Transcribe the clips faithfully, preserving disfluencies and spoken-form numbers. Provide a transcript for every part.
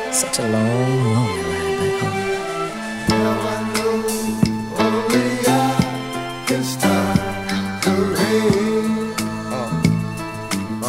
Such a long, lonely ride back home. Now I know only I can stop the rain. Uh,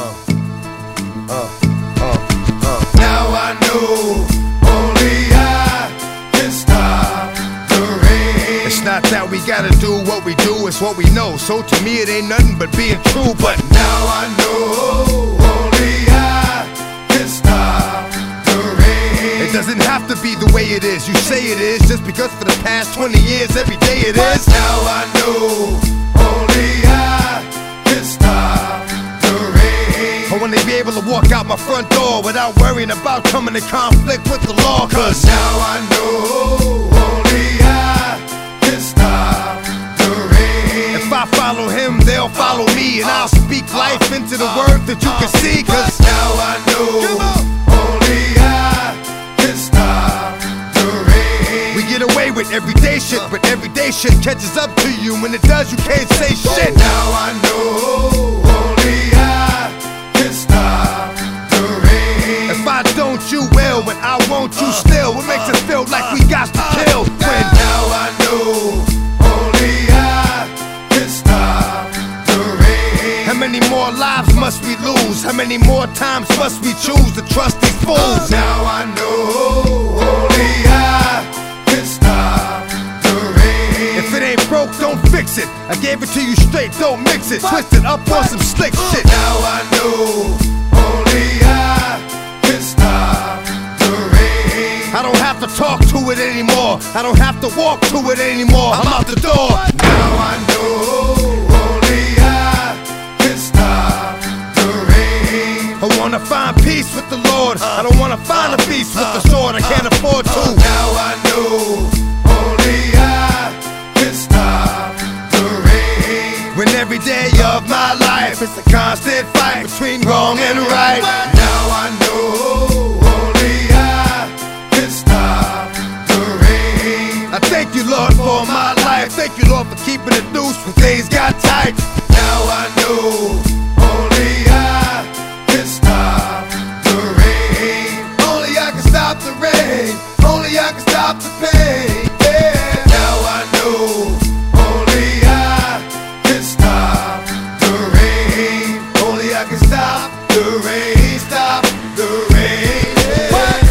uh, uh, uh, uh. Now I know only I can stop the rain. It's not that we gotta do what we do, it's what we know. So to me it ain't nothing but being true. But now I know only I can stop the rain. It doesn't have to be the way it is. You say it is just because for the past twenty years every day it is. Now I know only I can stop the rain. I wanna be able to walk out my front door without worrying about coming in conflict with the law. Cause now I know only I can stop the rain. If I follow him, they'll follow me, and I'll speak life into the word that you can see. Cause now I know only I can stop the rain. We get away with everyday shit, but everyday shit catches up to you. When it does, you can't say shit. Now I know only I can stop the rain. If I don't, you will. When I won't, you still. What makes us feel like we got to kill? When now I know only I can stop the rain. How many more lives must we lose? How many more times must we choose to trust these fools? Now I know only I can stop the rain. If it ain't broke, don't fix it. I gave it to you straight, don't mix it. Twist it up on some slick shit. Now I know only I can stop the rain. I don't have to talk to it anymore. I don't have to walk to it anymore. I'm out the door. Now I know only I can stop the rain. I wanna find peace with the Lord. I don't wanna find a peace with the sword. I can't afford to. Now I know only I can stop the rain. When every day of my life it's a constant fight between wrong and right. Now I know only I can stop the rain. I thank you, Lord, for my life. Thank you, Lord, for keeping it loose when things got tight. Now I know only I can stop the rain. Only I can stop the rain. Only I can stop the pain. Yeah. Now I know only I can stop the rain. Only I can stop the rain. Stop the rain. Yeah.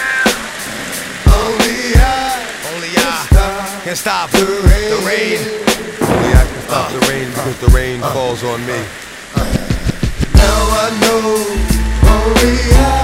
Only I, only I can stop the rain. The rain. Only I can stop the rain because the rain falls on me. Now I know only I